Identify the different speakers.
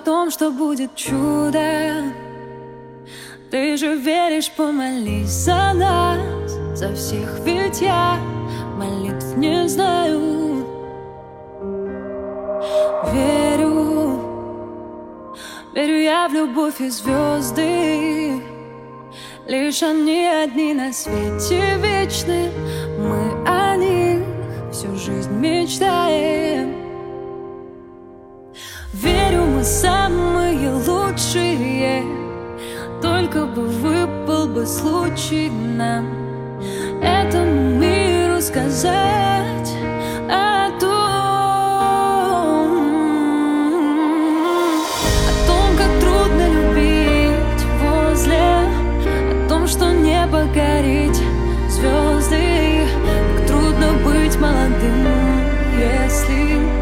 Speaker 1: том, что будет чудо. Ты же веришь, помолись за нас, за всех, ведь я молитв не знаю. Верю, верю я в любовь и звезды, лишь они одни на свете вечны. Мы о них всю жизнь мечтаем. Верю, мы самые лучшие, только бы выпал бы случай нам этому миру сказать о том, как трудно любить возле, о том, что небо горит, звезды, как трудно быть молодым, если